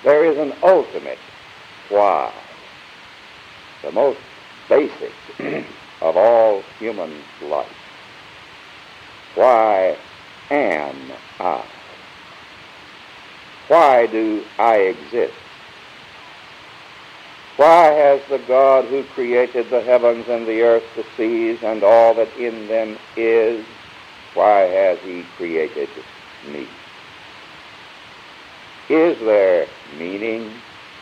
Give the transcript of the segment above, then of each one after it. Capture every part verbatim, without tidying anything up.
There is an ultimate why, the most basic of all human life. Why am I? Why do I exist? Why has the God who created the heavens and the earth, the seas, and all that in them is, why has he created me? Is there meaning?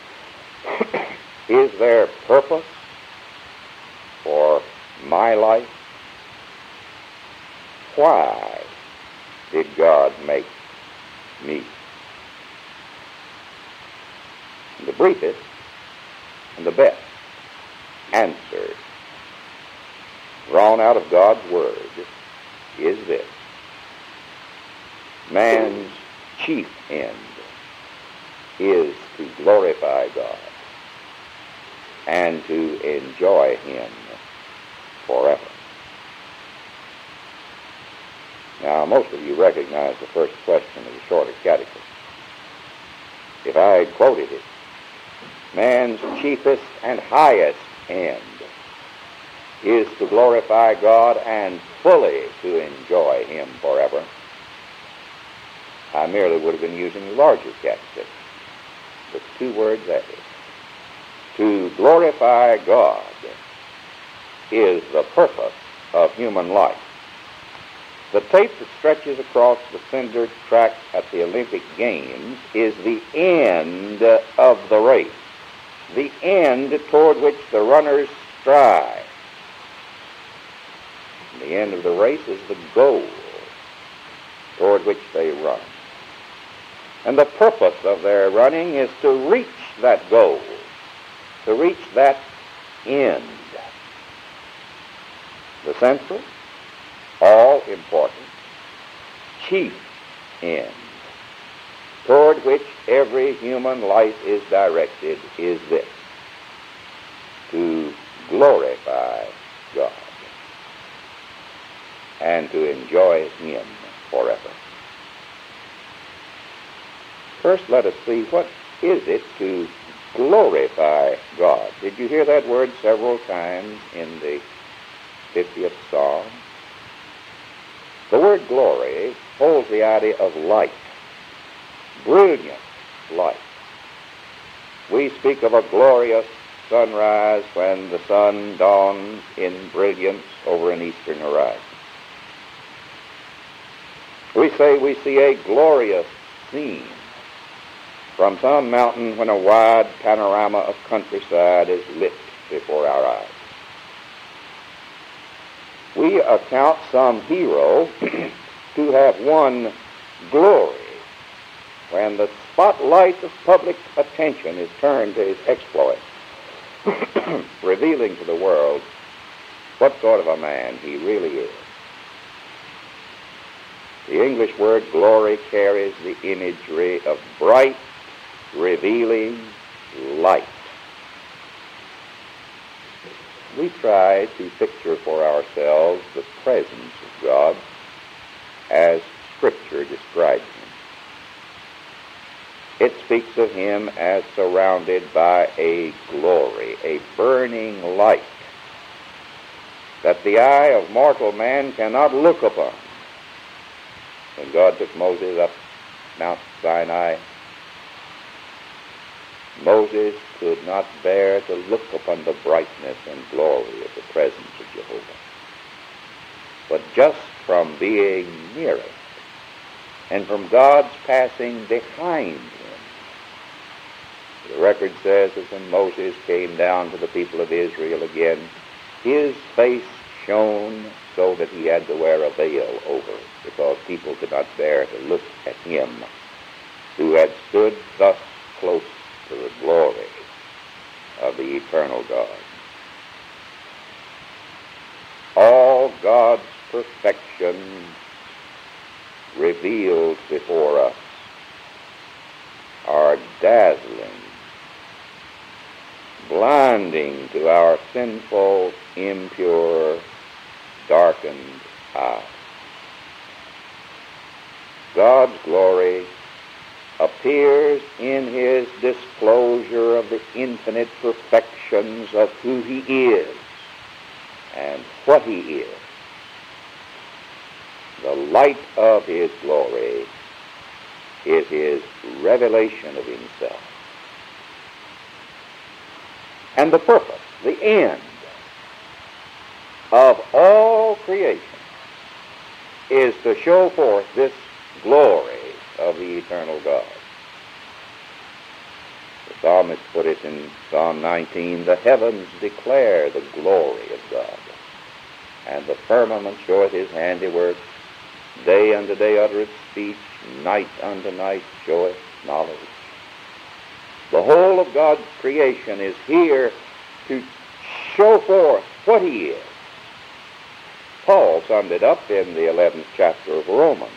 Is there purpose for my life? Why did God make me? And the briefest and the best answer drawn out of God's Word is this: man's chief end is to glorify God and to enjoy Him forever. Now, most of you recognize the first question of the Shorter Catechism. If I had quoted it, man's chiefest and highest end is to glorify God and fully to enjoy Him forever, I merely would have been using the larger catechism, with two words added. To glorify God is the purpose of human life. The tape that stretches across the cinder track at the Olympic Games is the end of the race, the end toward which the runners strive. The end of the race is the goal toward which they run. And the purpose of their running is to reach that goal, to reach that end. The central, all-important, chief end toward which every human life is directed is this: to glorify God and to enjoy Him forever. First, let us see, what is it to glorify God? Did you hear that word several times in the fiftieth Psalm? The word glory holds the idea of light, brilliant light. We speak of a glorious sunrise when the sun dawns in brilliance over an eastern horizon. We say we see a glorious scene from some mountain when a wide panorama of countryside is lit before our eyes. We account some hero to have won glory when the spotlight of public attention is turned to his exploit, revealing to the world what sort of a man he really is. The English word glory carries the imagery of bright, revealing light. We try to picture for ourselves the presence of God as Scripture describes Him. It speaks of Him as surrounded by a glory, a burning light that the eye of mortal man cannot look upon. When God took Moses up Mount Sinai, Moses could not bear to look upon the brightness and glory of the presence of Jehovah. But just from being near it, and from God's passing behind him, the record says that when Moses came down to the people of Israel again, his face shone so that he had to wear a veil over it, because people could not bear to look at him who had stood thus close to the glory of the eternal God. All God's perfection revealed before us are dazzling, blinding to our sinful, impure, darkened eyes. God's glory appears in his disclosure of the infinite perfections of who he is and what he is. The light of his glory is his revelation of himself. And the purpose, the end of all creation is to show forth this glory of the eternal God. The psalmist put it in Psalm nineteen, the heavens declare the glory of God, and the firmament showeth his handiwork. Day unto day uttereth speech, night unto night showeth knowledge. The whole of God's creation is here to show forth what he is. Paul summed it up in the eleventh chapter of Romans.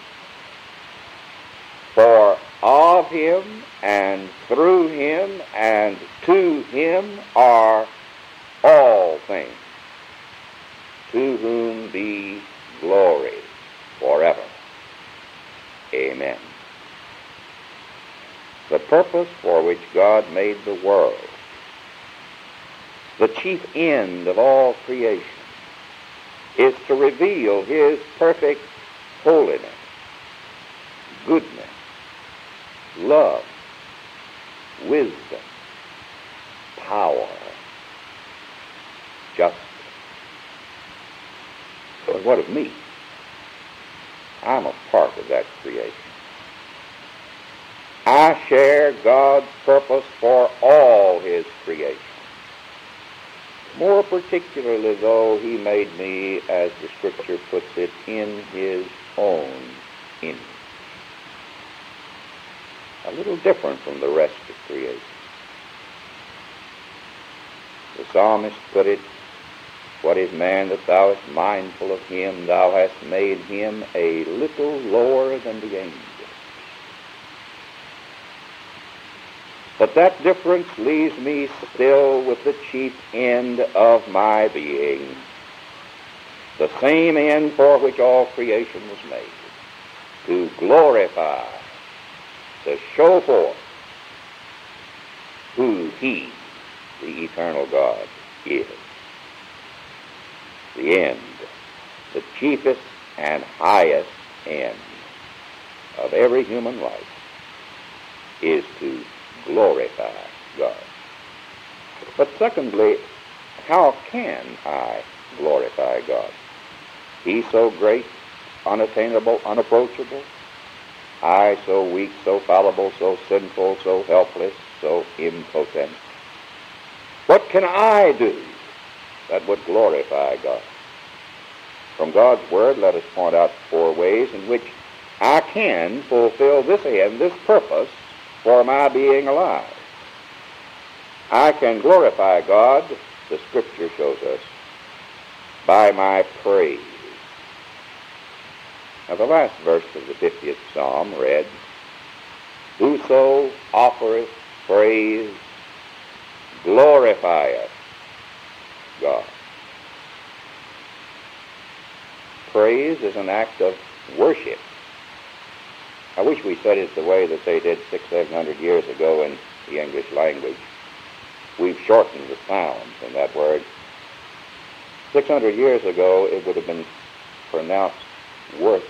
For of him and through him and to him are all things, to whom be glory forever. Amen. The purpose for which God made the world, the chief end of all creation, is to reveal his perfect holiness, goodness, love, wisdom, power, justice. But what of me? I'm a part of that creation. I share God's purpose for all his creation. More particularly, though, he made me, as the Scripture puts it, in his own image. A little different from the rest of creation. The psalmist put it, what is man that thou art mindful of him? Thou hast made him a little lower than the angels. But that difference leaves me still with the chief end of my being, the same end for which all creation was made, to glorify, to show forth who he, the eternal God, is. The end, the chiefest and highest end of every human life is to glorify God. But secondly, how can I glorify God? He so great, unattainable, unapproachable. I so weak, so fallible, so sinful, so helpless, so impotent. What can I do that would glorify God? From God's Word, let us point out four ways in which I can fulfill this end, this purpose, for my being alive. I can glorify God, the Scripture shows us, by my praise. Now the last verse of the fiftieth Psalm read, whoso offereth praise glorifieth God. Praise is an act of worship. I wish we said it the way that they did six, seven hundred years ago in the English language. We've shortened the sounds in that word. Six hundred years ago, it would have been pronounced worship.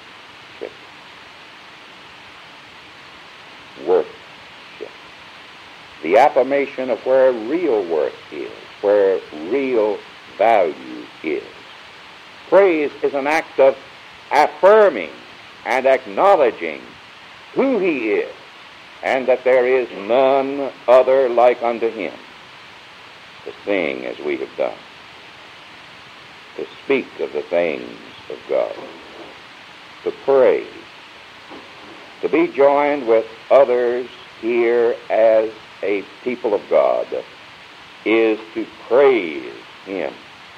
Worship. The affirmation of where real worth is, where real value is. Praise is an act of affirming and acknowledging who he is, and that there is none other like unto him. To sing as we have done, to speak of the things of God, to praise, to be joined with others here as a people of God, is to praise him.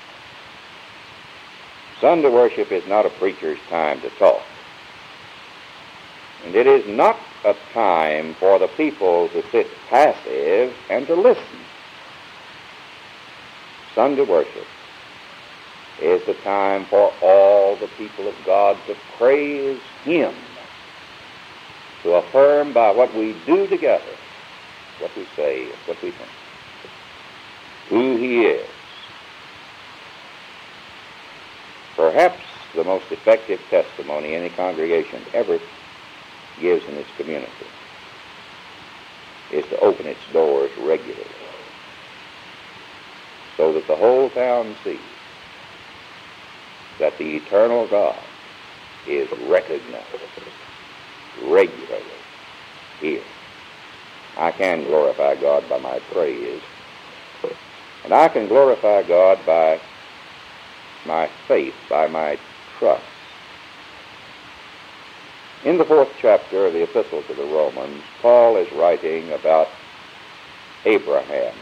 Sunday worship is not a preacher's time to talk. And it is not a time for the people to sit passive and to listen. Sunday worship is the time for all the people of God to praise him to affirm by what we do together, what we say, and what we think, who he is. Perhaps the most effective testimony any congregation ever gives in its community is to open its doors regularly so that the whole town sees that the eternal God is recognized regularly here. I can glorify God by my praise, and I can glorify God by my faith, by my trust. In the fourth chapter of the Epistle to the Romans, Paul is writing about Abraham.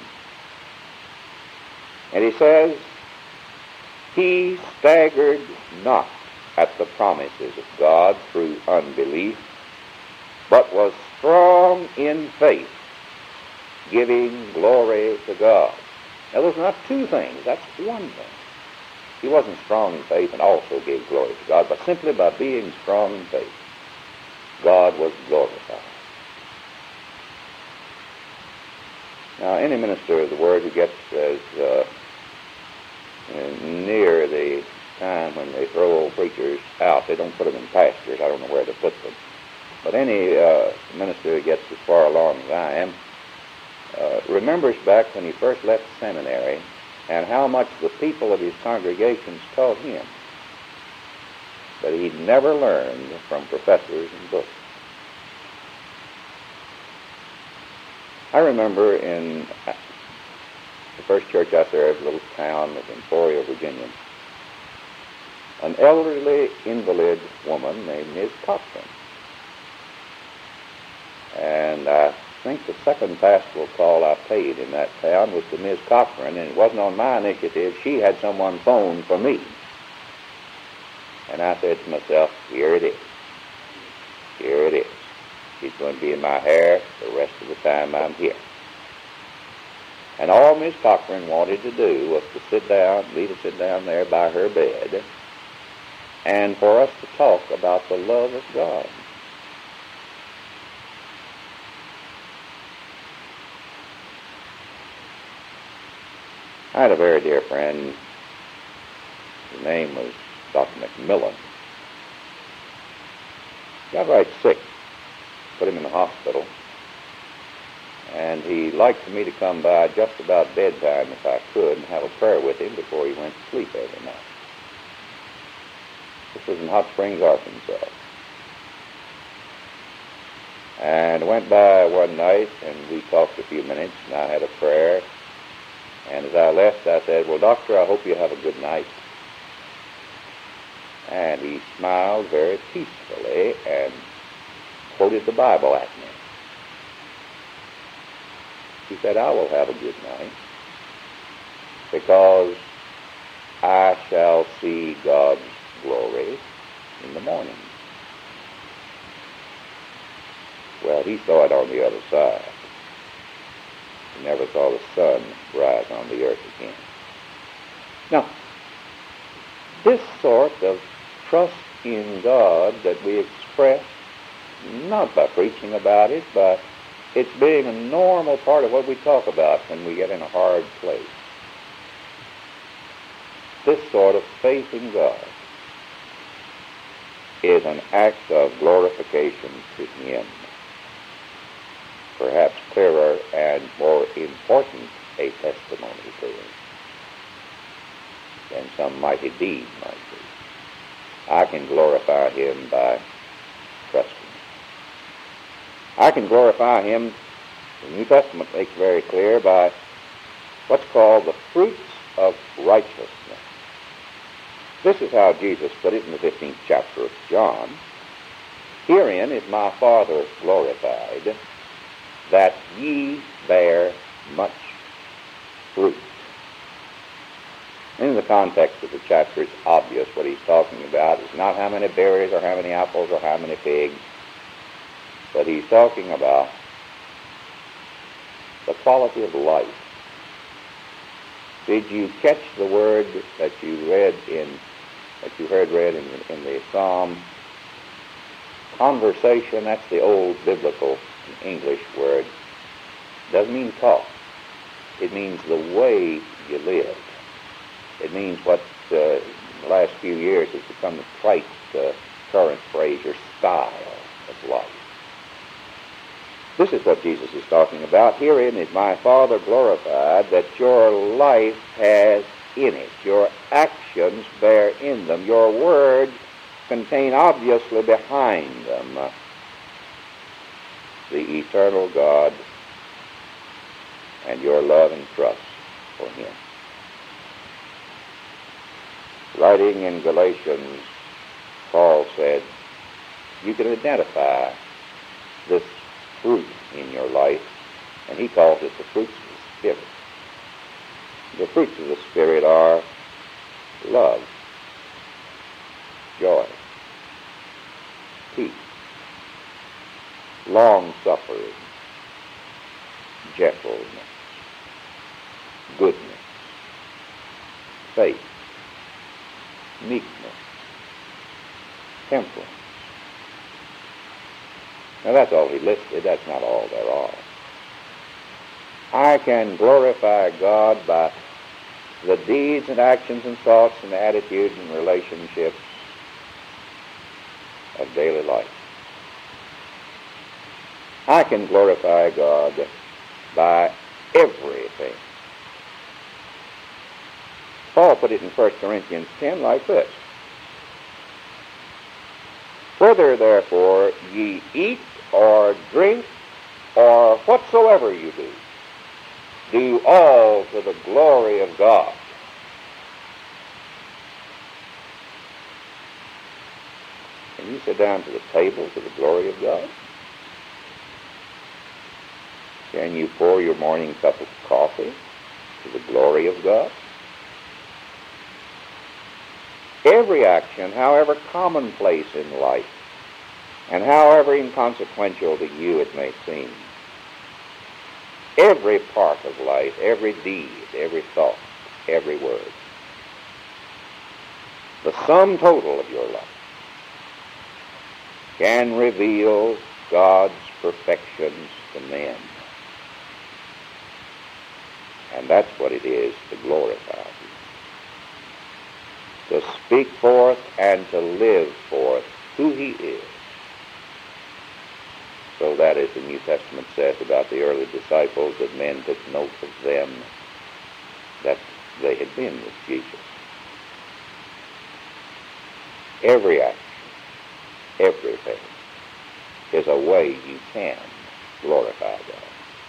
And he says, he staggered not at the promises of God through unbelief, but was strong in faith, giving glory to God. Now, those are not two things. That's one thing. He wasn't strong in faith and also gave glory to God, but simply by being strong in faith, God was glorified. Now, any minister of the Word who gets as uh, near the time when they throw old preachers out, they don't put them in pastures. I don't know where to put them. But any uh, minister who gets as far along as I am uh, remembers back when he first left seminary and how much the people of his congregations taught him that he'd never learned from professors and books. I remember in the first church I served, a little town of Emporia, Virginia, an elderly invalid woman named Miz Cochran. And I think the second pastoral call I paid in that town was to Miz Cochran, and it wasn't on my initiative. She had someone phone for me. And I said to myself, here it is. Here it is. She's going to be in my hair the rest of the time I'm here. And all Miz Cochran wanted to do was to sit down, me to sit down there by her bed, and for us to talk about the love of God. I had a very dear friend. His name was Doctor McMillan. He got right sick. Put him in the hospital. And he liked for me to come by just about bedtime if I could and have a prayer with him before he went to sleep every night. This was in Hot Springs, Arkansas. And I went by one night and we talked a few minutes and I had a prayer. And as I left, I said, well, doctor, I hope you have a good night. And he smiled very peacefully and quoted the Bible at me. He said, I will have a good night because I shall see God's glory in the morning. Well, he saw it on the other side. He never saw the sun rise on the earth again. Now, this sort of trust in God that we express, not by preaching about it, but it's being a normal part of what we talk about when we get in a hard place. This sort of faith in God is an act of glorification to Him. Perhaps clearer and more important a testimony to Him than some mighty deed might be. I can glorify Him by trusting. I can glorify Him, the New Testament makes very clear, by what's called the fruits of righteousness. This is how Jesus put it in the fifteenth chapter of John. Herein is my Father glorified, that ye bear much fruit. In the context of the chapter, it's obvious what he's talking about. It's not how many berries or how many apples or how many figs, but he's talking about the quality of life. Did you catch the word that you read in, that you heard read in, in the Psalm? Conversation, that's the old biblical English word, doesn't mean talk. It means the way you live. It means what uh, in the last few years has become the trite uh, current phrase, your style of life. This is what Jesus is talking about. Herein is my Father glorified, that your life has in it, your actions bear in them, your words contain obviously behind them uh, the eternal God and your love and trust for Him. Writing in Galatians, Paul said, you can identify this fruit in your life, and he calls it the fruits of the Spirit. The fruits of the Spirit are love, joy, peace, long-suffering, gentleness, goodness, faith, meekness, temperance. Now that's all he listed. That's not all there are. I can glorify God by the deeds and actions and thoughts and attitudes and relationships of daily life. I can glorify God by everything. Paul put it in First Corinthians ten like this. Whether therefore ye eat or drink or whatsoever you do, do all to the glory of God. Can you sit down to the table to the glory of God? Can you pour your morning cup of coffee to the glory of God? Every action, however commonplace in life, and however inconsequential to you it may seem, every part of life, every deed, every thought, every word, the sum total of your life can reveal God's perfections to men. And that's what it is to glorify Him. To speak forth and to live forth who He is. So that, as the New Testament says about the early disciples, that men took note of them, that they had been with Jesus. Every action, everything, is a way you can glorify God.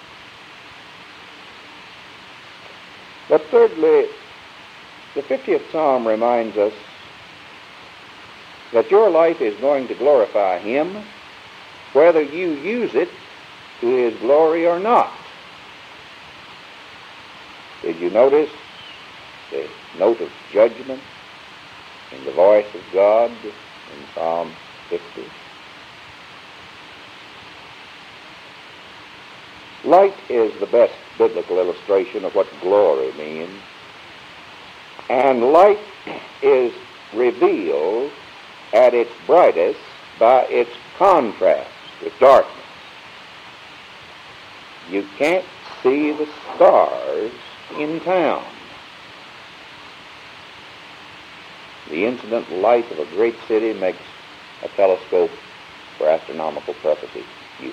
But thirdly, the fiftieth Psalm reminds us that your life is going to glorify Him whether you use it to His glory or not. Did you notice the note of judgment in the voice of God in Psalm fifty? Light is the best biblical illustration of what glory means. And light is revealed at its brightest by its contrast with darkness. You can't see the stars in town. The incident light of a great city makes a telescope for astronomical purposes useful.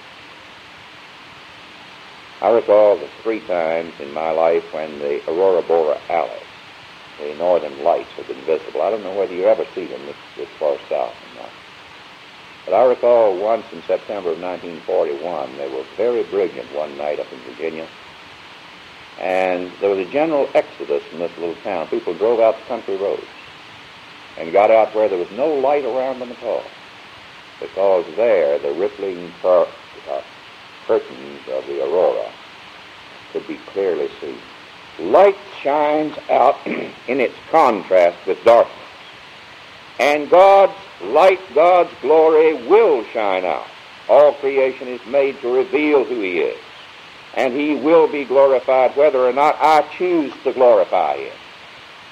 I recall the three times in my life when the aurora borealis, the northern lights, have been visible. I don't know whether you ever see them this, this far south or not. But I recall once in September of nineteen forty-one, they were very brilliant one night up in Virginia. And there was a general exodus from this little town. People drove out the country roads and got out where there was no light around them at all, because there the rippling cur- uh, curtains of the aurora could be clearly seen. Light shines out in its contrast with darkness. And God's light, God's glory will shine out. All creation is made to reveal who He is. And He will be glorified whether or not I choose to glorify Him.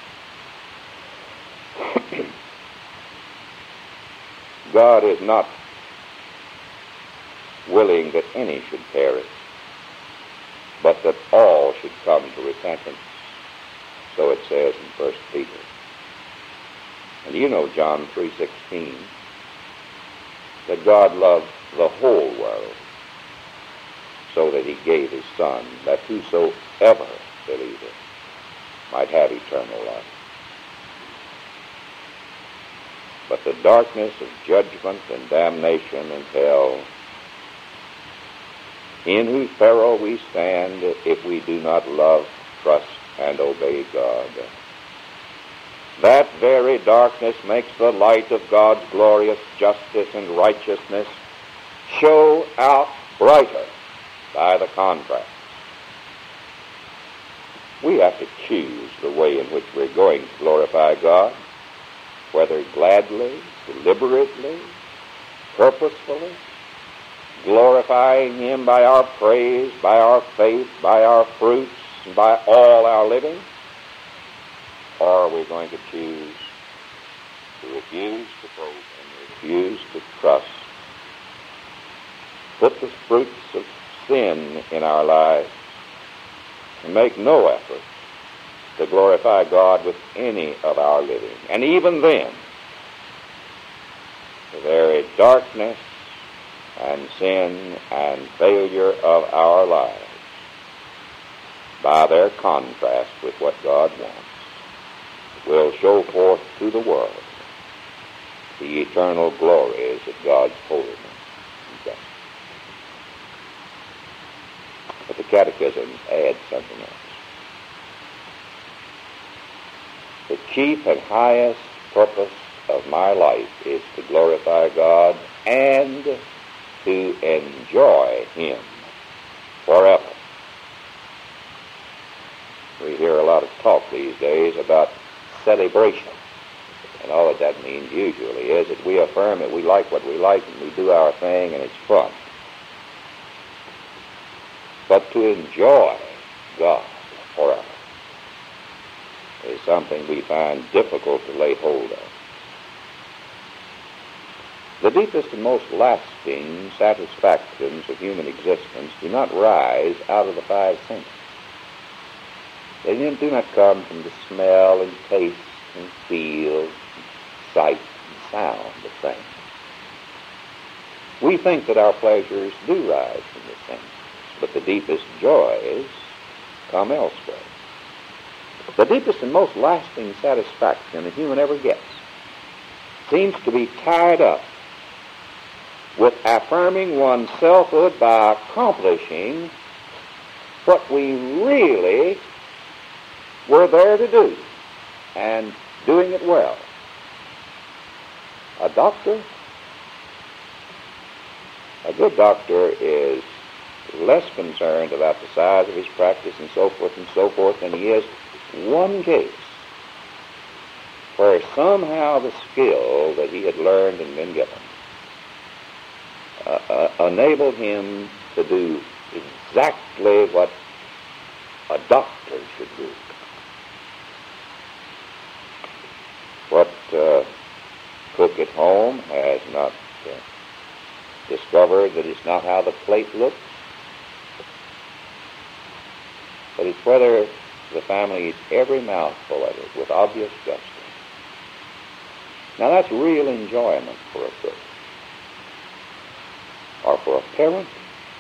God is not willing that any should perish, but that all should come to repentance. So it says in First Peter. And you know John three sixteen, that God loved the whole world, so that he gave his Son, that whosoever believeth might have eternal life. But the darkness of judgment and damnation and hell, in whose peril we stand if we do not love, trust, and obey God. That very darkness makes the light of God's glorious justice and righteousness show out brighter by the contrast. We have to choose the way in which we're going to glorify God, whether gladly, deliberately, purposefully, glorifying him by our praise, by our faith, by our fruits, and by all our living, or are we going to choose to refuse to hope and refuse to trust, put the fruits of sin in our lives, and make no effort to glorify God with any of our living? And even then, the very darkness and sin and failure of our lives, by their contrast with what God wants, will show forth to the world the eternal glories of God's holiness and justice. But the Catechism adds something else. The chief and highest purpose of my life is to glorify God and to enjoy him forever. We hear a lot of talk these days about celebration. And all that that means usually is that we affirm that we like what we like and we do our thing and it's fun. But to enjoy God forever is something we find difficult to lay hold of. The deepest and most lasting satisfactions of human existence do not rise out of the five senses. They do not come from the smell and taste and feel and sight and sound of things. We think that our pleasures do rise from the senses, but the deepest joys come elsewhere. The deepest and most lasting satisfaction a human ever gets seems to be tied up with affirming one's selfhood by accomplishing what we really were there to do, and doing it well. A doctor, a good doctor is less concerned about the size of his practice and so forth and so forth than he is one case where somehow the skill that he had learned and been given uh, uh, enabled him to do exactly what a doctor should do. What uh, cook at home has not uh, discovered that it's not how the plate looks, but it's whether the family eats every mouthful of it with obvious gusto. Now that's real enjoyment for a cook. Or for a parent,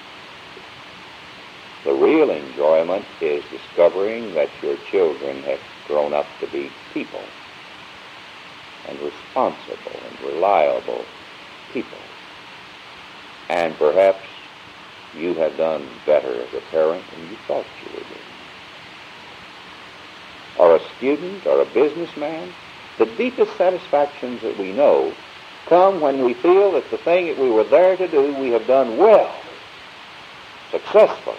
the real enjoyment is discovering that your children have grown up to be people, and responsible and reliable people. And perhaps you have done better as a parent than you thought you would do. Or a student or a businessman, the deepest satisfactions that we know come when we feel that the thing that we were there to do, we have done well, successfully.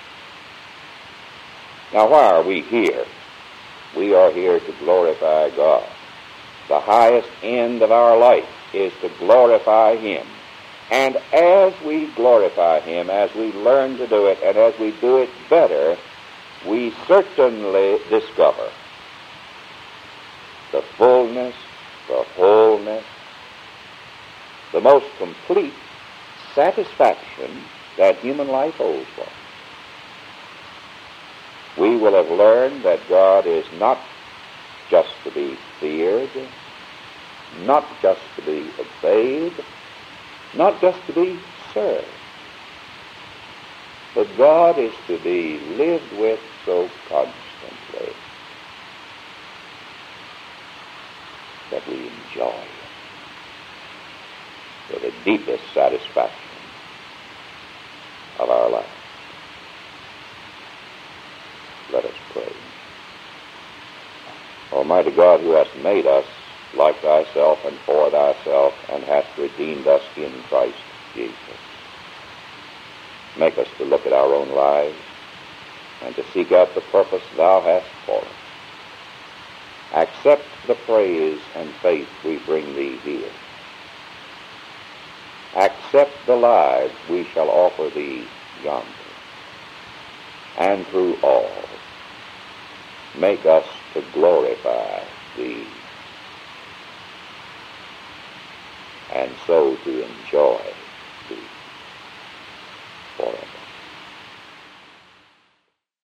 Now, why are we here? We are here to glorify God. The highest end of our life is to glorify him. And as we glorify him, as we learn to do it, and as we do it better, we certainly discover the fullness, the wholeness, the most complete satisfaction that human life owes for. We will have learned that God is not just to be feared, not just to be obeyed, not just to be served, but God is to be lived with so constantly that we enjoy it for the deepest satisfaction of our life. Let us pray. Almighty God, who hast made us like thyself and for thyself, and hast redeemed us in Christ Jesus, make us to look at our own lives and to seek out the purpose thou hast for us. Accept the praise and faith we bring thee here. Accept the lives we shall offer thee yonder. And through all, make us to glorify thee, and so to enjoy